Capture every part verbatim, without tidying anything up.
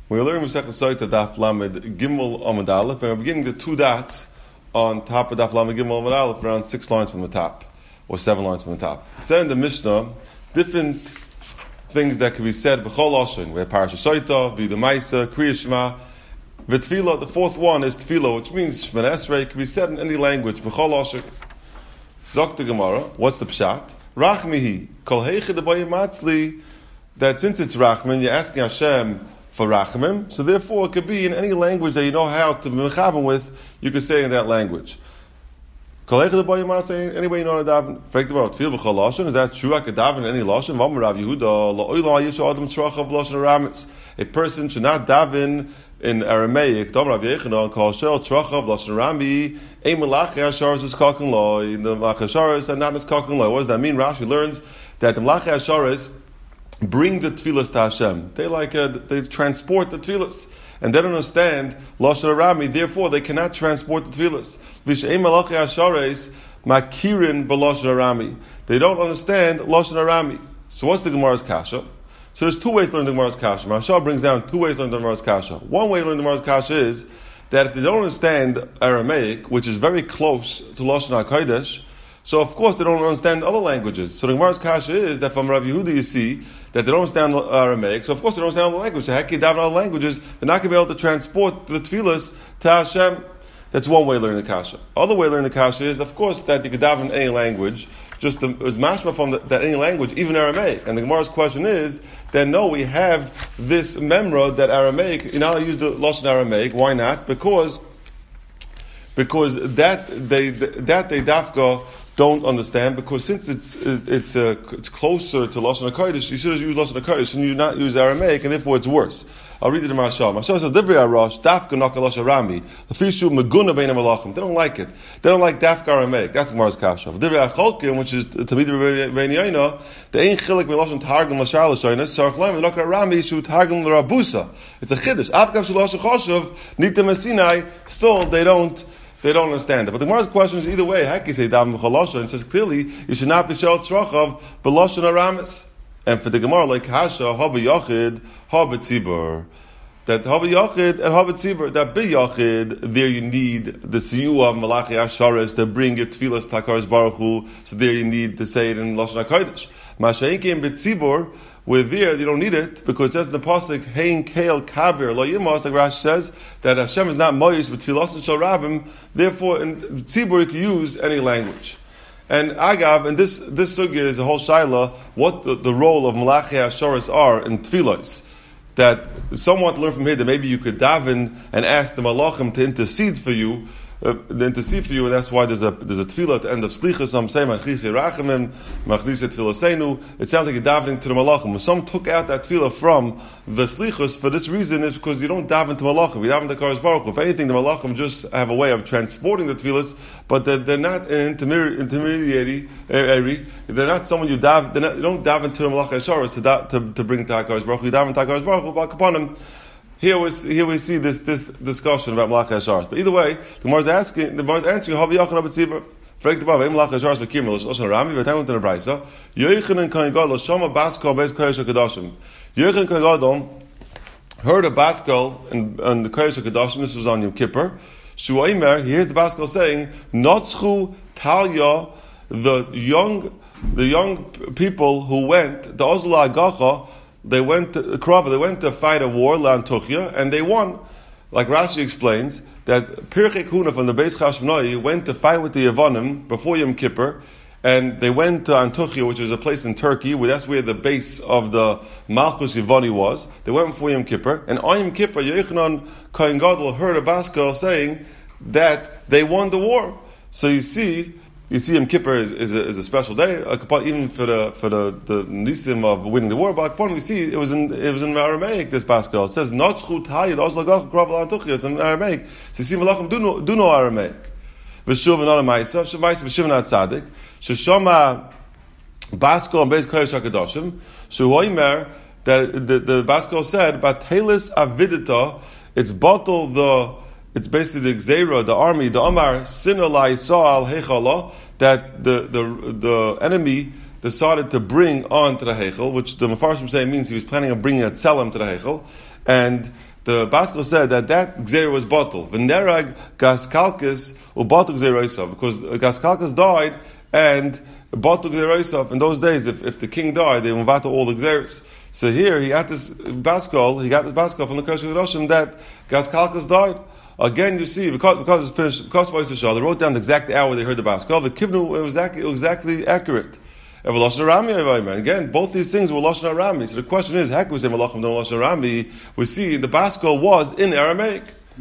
We're learning Masechet Soita Daf Lamed Gimel Amud Aleph, and we're beginning the two dots on top of Daf Lamed Gimel Amud Aleph, around six lines from the top, or seven lines from the top. It said in the Mishnah, different things that can be said b'chol lashon. We have Parashat Soita, Vidu Maisa, Kriya Shema, V'Tfila. The fourth one is Tfila, which means Shemana Esrei. It can be said in any language b'chol lashon. Zok the Gemara. What's the pshat? Rachmihi kol heichid abayim matzli. That since it's Rachman, you're asking Hashem for Rachamim, so therefore it could be in any language that you know how to mechavim with, you could say in that language. Any way you know how to daven. Is that true? I could daven in any lashon. A person should not daven in Aramaic. What does that mean? Rashi learns that the Malachi Asharis bring the tefillas to Hashem. They like uh, they transport the tefillas, and they don't understand lashon arami. Therefore, they cannot transport the tefillas. V'she'em malachi ashares makirin b'lashon arami. They don't understand lashon arami. So, what's the Gemara's kasha? So, there's two ways to learn the Gemara's kasha. Mashal brings down two ways to learn the Gemara's kasha. One way to learn the Gemara's kasha is that if they don't understand Aramaic, which is very close to lashon hakodesh, so of course they don't understand other languages. So the Gemara's kasha is that from Rav Yehuda you see that they don't understand Aramaic. So of course they don't understand other languages. So how can you daven other languages? They're not going to be able to transport the tefillas to Hashem. That's one way of learning the kasha. Other way of learning the kasha is, of course, that you can daven in any language. Just the, it's mashma from the, that any language, even Aramaic. And the Gemara's question is that no, we have this memra that Aramaic. You know, I use the lashon Aramaic. Why not? Because because that they that they dafka don't understand, because since it's it's uh, it's closer to Lashon HaKodesh, you should have used Lashon HaKodesh and you not use Aramaic, and therefore it's worse. I'll read it in Mashal. Mashal says, Divrei Arash, Dafka Naka Lashon Arami, Lefishu Meguna Beinam Malachim. They don't like it. They don't like Dafka Aramaic. That's Gemara's kasha. Divrei Acholkim, which is Tamid Reini Yoina, the Ein Chilik Melashon Targum Lashar Lashonis, Sarach Laim, Naka Arami, Shu Targum Larabusa. It's a Chiddush. Afkav Shu Lashon Choshev, Nita Messinai, still they don't They don't understand it. But the Gemara's question is either way. How can you say daven b'chol lashon? It says clearly you should not be shel tzrachav b'lashon aramis. And for the Gemara, like hasha haba yachid haba tzibur, that haba yachid and haba tzibur, that bi yachid there you need the siyu of malachi asharis to bring your tefillas takaris baruch Hu. So there you need to say it in lashon hakodesh. Masha'inkim b'tzibur, where there you don't need it, because it says in the pasuk hein keil kabir lo yimas, like Rashi says that Hashem is not moyis with tefillas and shel rabim. Therefore, in tzibur you can use any language. And agav, and this this sugya is a whole shaila, what the, the role of malachi asharis are in tefillos. That someone to learn from here that maybe you could daven and ask the malachim to intercede for you. Uh, the intercede for you, and that's why there's a there's a tefillah at the end of slichas. Some say machlise rachamim, machlise tefillasenu. It sounds like you're davening to the malachim. When some took out that tefillah from the slichas for this reason is because you don't daven to malachim. You daven to Kadosh Baruch Hu. If anything, the malachim just have a way of transporting the tefillahs, but they're, they're not an intermediary. They're not someone you daven. They're not, you don't daven to the malach hasharis to, da, to to bring to Kadosh Baruch Hu. You daven to Kadosh Baruch Hu upon him. Here we see, here we see this this discussion about Malachi Asharis. But either way, the Gemara is asking, the Gemara is answering, Havi Yachid Abba Tzibur. Fragt the Bava, Malachi Asharis Bekimel, Lashon Rami, V'Tayim to the Brayso. Yochanan Kohen Gadol, Shama Baskal Beis Kodesh HaKadoshim. Yochanan Kohen Gadol heard a Baskal in, in the Kodesh HaKadoshim. This was on Yom Kippur. Shuaimer, he hears the Baskal saying, Notzchu Talya, the young the young people who went, the Ozla Agacha, they went to Krava, they went to fight a war, L'Antuchya, and they won. Like Rashi explains, that Pirchei Kuna from the Beis Chashmonai went to fight with the Yevonim before Yom Kippur, and they went to Antuchya, which is a place in Turkey, where that's where the base of the Malchus Yevoni was. They went before Yom Kippur, and on Yom Kippur, Yochanan Kohen Gadol heard a Baskal saying that they won the war. So you see, You see, Yom Kippur is, is, a, is a special day, even for the for the, the nisim of winning the war. But we see it was in it was in Aramaic. This Pascal, it says Notzchu Tayid Oslagach Kraval Antuchya. It's in Aramaic. So you see, Malachim do know do know Aramaic. V'shuv and Alamaisa, Shavaisa v'shuv not Tzadik. Sheshama Pascal and Beis Kodesh Hakadoshim. Shuhoimer that the the Pascal said, Batelis Avidita. It's bottle the. It's basically the Gzeira, the army, the Omar, Sinalai Sa'al Hechala, that the, the the enemy decided to bring on to the Hechel, which the Mefarshim say means he was planning on bringing a Tzelem to the Hechel. and the Baskel said that that Gzeira was bottled. V'nerag Gaskalkis u'bottled Gzeira because Gaskalkis died and bottled Gzeira. In those days, if, if the king died, they would battle all the Gzeiras. So here he had this Baskel, he got this Baskel from the Kodesh HaKadoshim that Gaskalkis died. Again, you see, because because it's finished, because they wrote down the exact hour they heard the Baskel. The Kibnu, it was exactly, it was exactly accurate. Again, both these things were Lashon Arami. So the question is, how can we say Malachim don't Lashon Arami? We see the Baskel was in Aramaic.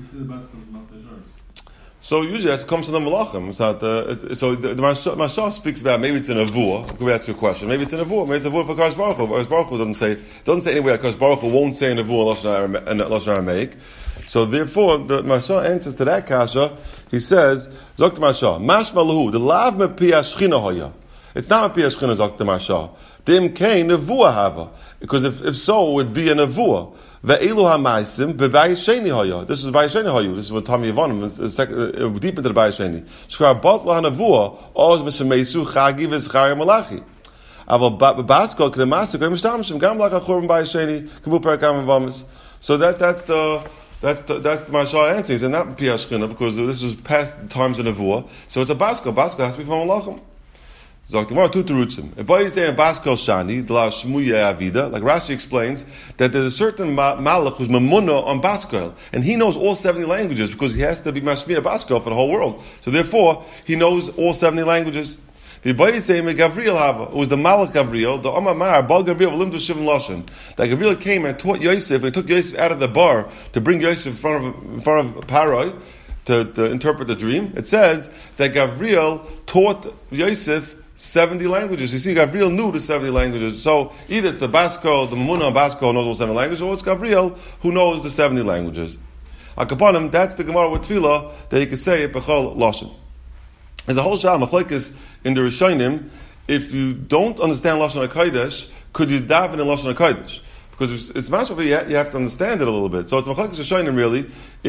So usually that comes from the Malachim. It's not the, it's, so the, the Mashal speaks about maybe it's an Avur. I'll answer your question. Maybe it's an Avur. Maybe it's an Avur for Kadosh Baruch Hu. Kadosh Baruch Hu doesn't say doesn't say anywhere. Kadosh Baruch Hu won't say an Avur in Lashon Aramaic. So therefore, the Mashal answers to that kasha. He says, Zok Mashal, Mashma Lahu, the Lav Me Pi Ashchina Hoya. It's not a Pi Ashchina Zok Mashal. Dim Kain Nevuah Hava. Because if, if so, it would be a Nevuah. Ve'elu ha'maisim b'vayisheni hoya. This is vayisheni hoya. This is what Tami Yevonim is uh, deep into the vayisheni. Shkar bat la hanavua oz mishamesu chagi v'zchari malachi. Aval b'baskol k'nemasik oy mishtamshim gam lach achurban vayisheni kamu perakam v'vamis. So that that's the that's the that's the Mashal answer. It's not Pi Ashchina because this is past times of Nevuah. So it's a baskol. Baskol has to be from Malachim. Zok Gemara two terutzim. If I say a Baskel Shani, D'la Shmuya Avida, like Rashi explains that there's a certain ma- malach who's mamuna on Baskel, and he knows all seventy languages because he has to be mashmiya Baskel for the whole world. So therefore, he knows all seventy languages. If I say me Gavriel Hava, who was the malach Gavriel, the Omar Bal Gavriel V'lim to Shivim Lashon, that Gavriel came and taught Yosef, and he took Yosef out of the bar to bring Yosef in front of in front of Paroi to, to interpret the dream. It says that Gavriel taught Yosef seventy languages. You see, Gavriel knew the seventy languages. So either it's the Baskel, the Mamuna Baskel knows all seven languages, or it's Gavriel who knows the seventy languages. Akaponim, that's the Gemara with Tefillah that you can say it Bechol Lashon. There's a whole Shah Machlekes in the Rishonim. If you don't understand Lashon HaKodesh, could you daven in Lashon HaKodesh? Because it's, it's mashma, you have to understand it a little bit. So it's Machlekes Rishonim really,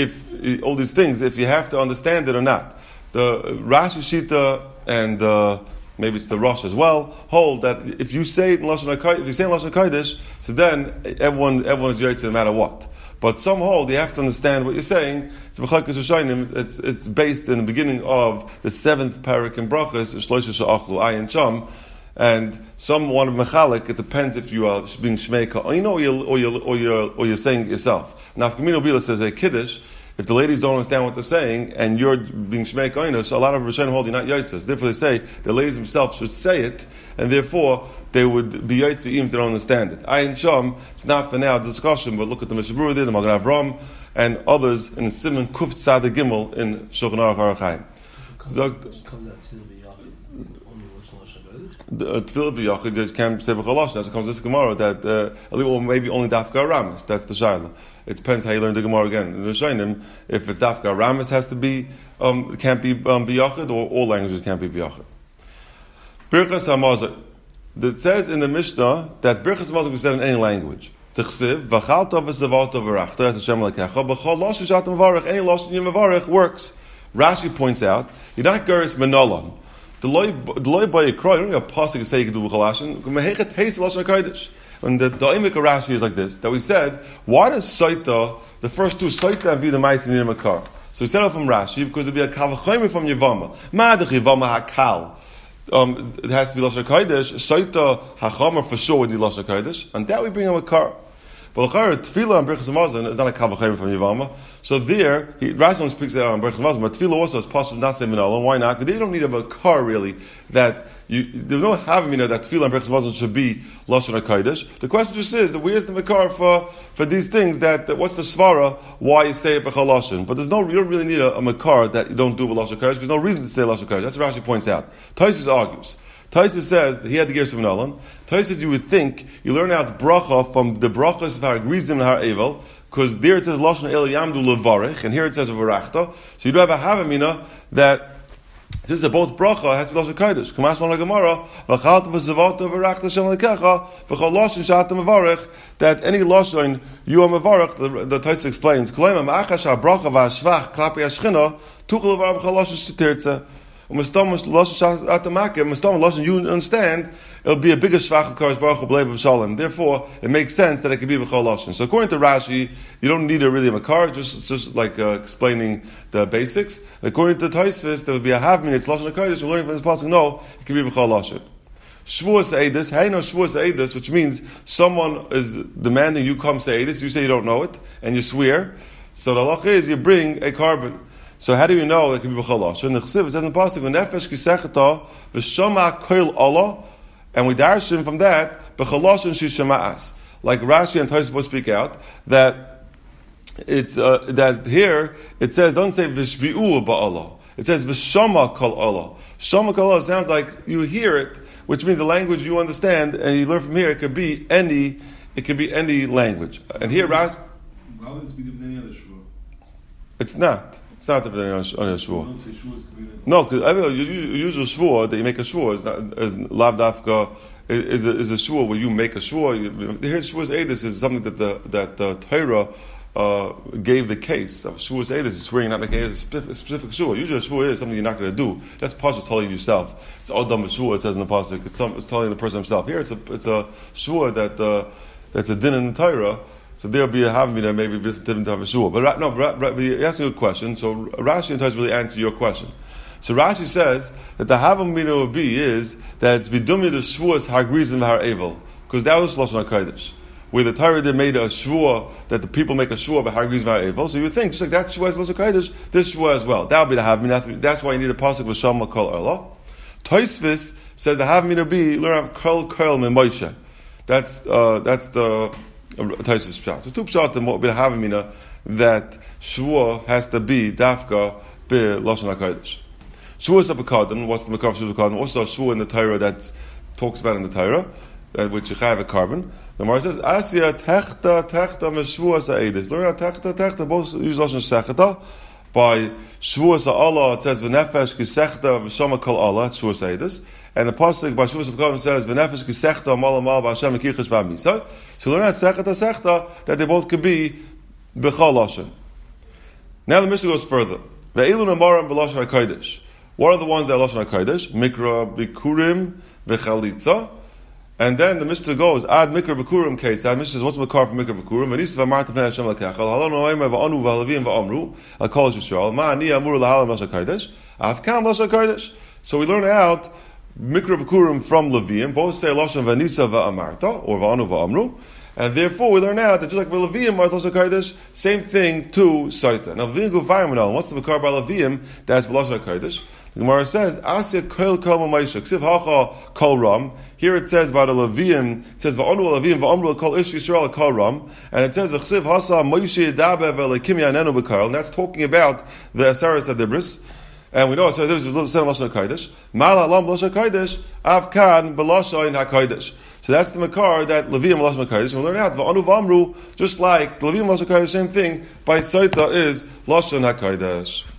if all these things, if you have to understand it or not. The Rashi Shita and uh, maybe it's the Rosh as well, hold that if you say it in Lashon HaKodesh, if you say in Lashon HaKodesh, so then everyone everyone is Yaitz no matter what. But some hold, you have to understand what you're saying. It's B'chakos Hashayim, it's it's based in the beginning of the seventh parak in Brachos, Shloisha Sha'achlu Ayin Sham, and some want to mechalik. It depends if you are being Shmei Ka'ino or you're or you're or you're, or you're saying it yourself. Now, if Kamino Bila says a Kiddush, if the ladies don't understand what they're saying, and you're being Shmei Ka'ino, so a lot of Rishonim hold you're not Yaitzas. Therefore, they say the ladies themselves should say it, and therefore they would be Yaitzi even if they don't understand it. Ayin Sham, it's not for now discussion, but look at the Mishabur there, the Magen Avram, and others in Simon Kuf Tzad Gimel in Shulchan Aruch Orach Chaim. The Tefillah b'Yachid just can't say b'Chalash. As it comes to this Gemara that uh, or maybe only Dafka Aramis. That's the Shaila. It depends how you learn the Gemara again. In the Shainim, if it's Dafka Aramis, has to be um, it can't be um, b'Yachid, or all languages can't be b'Yachid. Birchas Hamazon. It says in the Mishnah that Birchas Hamazon can be said in any language. T'chsiv v'chalta v'sevalta v'rachta as Hashem lekecha b'chol lashon shat mevarich. Any lashon you mevarich works. Rashi points out you're not geris menolon. The loy by a cry, don't have a pasuk to say you can do b'chalashin. Mehechet heis lashon kodesh. And the Da'imik Rashi is like this: that we said, why does Saita, the first two Saita and be the Ma'is in Makar? So we said it from Rashi because it'd be a kavachomer from Yevama. Ma'adach Yevama hakal. Um, it has to be lashon kodesh. Saita hachamer for sure would be lashon kodesh, and that we bring a Makar. But l'chayr tefillah and Birchas Hamazon is not a kavachomer from Yevama. So there, he, Rashi only speaks out on Birchas Hamazon, but tefillah also is possible not say minalon. Why not? Because they don't need a Makar really that. You, there's no having that tefillah and Birchas Hamazon should be lashon hakodesh. The question just is that where's the makar for for these things? That, that what's the svara why you say it b'chol lashon? But there's no you don't really need a, a makar that you don't do with lashon hakodesh. There's no reason to say lashon hakodesh. That's what Rashi points out. Taisus argues. Taisus says that he had to give some nalan. Taisus, you would think you learn out bracha from the brachas of Har Grizim and Har Evel, because there it says lashon el yamdu levarich, and here it says varachta. So you do have a havamina that. Since they're both bracha, it has to be lashon kodesh. Kamash on the Gemara, v'chalta v'zavota v'rachta Hashem lekecha v'chol lashon shata mevarich. That any lashon you are mevarich, the, the Tosfos explains. Kolema ma'achash ha'bracha v'hashvach klapi hashchina tuchel v'ar v'chol lashon shetirtze. Umastam Lashon Atamaka, Umastam Lashon you understand, it'll be a bigger Shvach Kadosh Baruch Hu B'Leiv Shalom. Therefore, it makes sense that it could be B'chol Lashon. So according to Rashi, you don't need a really a makar, just it's just like uh, explaining the basics. According to Tosfos, there would be a half minute Lashon HaKodesh. We're learning from this passage. No, it could be B'chol Lashon. Shvuas Eidus, hey no Shvuas Eidus, which means someone is demanding you come say Eidus, you say you don't know it, and you swear. So the halacha is you bring a carbon. So how do you know it can be b'chol lashon? The Chesiv says in the pasuk, "V'nefesh kisechata v'shama koil Allah," and we darshan from that b'chol lashon shishama'as. Like Rashi and Tosfos speak out that it's uh, that here it says don't say v'shvi'u ba'Allah. It says v'shama kol Allah. Shama kol Allah sounds like you hear it, which means the language you understand, and you learn from here. It could be any, it could be any language. And here Rashi, why would this be the any other shua? It's not. It's not the on a shvua. No, because usual shvua that you make a shvua is not is lav dafka is a, is a shvua where you make a shvua. Here's shvuas eidus is something that the that the Torah uh, gave the case of shvuas eidus is swearing not making a specific, specific shvua. Usually a shvua is something you're not going to do. That's pasuk telling yourself. It's all done with shvua. It says in the pasuk. It's, it's telling the person himself. Here it's a it's a shvua that uh, that's a din in the Torah. So there'll be a havamina, maybe different type of shua. But no, but you're asking a good question. So Rashi and Tosfos really answer your question. So Rashi says that the havamina would be is that it's bidumi the shvuas hargrizim har evil, because that was lashon hakodesh, where the Torah they made a shvua that the people make a shvua but hargrizim har evil. So you would think just like that shvua is lashon hakodesh, this shvua as well. That would be the havamina. That's why you need a pasuk with shama kol Allah. Tosfos says the havamina be learn kol kol me Moshe. That's uh, that's the Tosfos pshat. So two pshat and what we have mina that shvua has to be dafka be lashon hakodesh. Shvua is a bekadon. What's the makar of shvua bekadon? Also a shvua in the Torah that talks about in the Torah, uh, which you have a carbon. The Gemara says asya techta techta meshvua sa'edis. Learn techta techta both use lashon sechta. By shvua sa'Allah it says v'nefesh kisechta v'shama kol Allah. It's shvua sa'edis. And the pasuk by Shuvas Bekadon says, "V'nefesh kisechta mal mal b'Hashem kichus b'Misa." So learn that sechta sechta that they both could be b'chol lashon. Now the Mishnah goes further. Ve'ilun amarim b'lashon hakodesh. What are the ones that are lashon hakodesh? Mikra bikurim b'chalitza. And then the Mishnah goes, "Ad mikra bikurim kates." Ad Mishnah says, "What's the makar for mikra bikurim?" V'nisa v'amarta pnei Hashem l'kechal. Halon oimer v'anu v'halavim v'amru. Al kol Yisrael. Ma ani amur l'halam lashon hakodesh. Afkan lashon hakodesh. So we learn out Mikra B'Kurim from Levium, both say Lashon Vanisa Va'amarta, or Va'anu Va'amru, and therefore we learn out that just like Levium are Lashon Kodesh, same thing to Saita. Now Levium go Vayim, what's the Makar by Levium? That's Lashon Kodesh. The Gemara says, Asya Kol Kol Maisha, Ksiv Hacha Kol Ram. Here it says about the Levium, it says Va'anu Levium Va'amru Kol Ish Yisrael Kol Ram, and it says V'Ksiv Hasa Moshe Dabe V'Lekim Yanenu B'Karel, and that's talking about the Aseres Adibris. And we know so there's a little set of lashon hakodesh. Mal halam lashon hakodesh, avkan b'lashon hakodesh. So that's the makar that Levium lashon hakodesh. And we learn out v'anu v'amru, just like the Levium lashon hakodesh, same thing. By Saita is lashon hakodesh.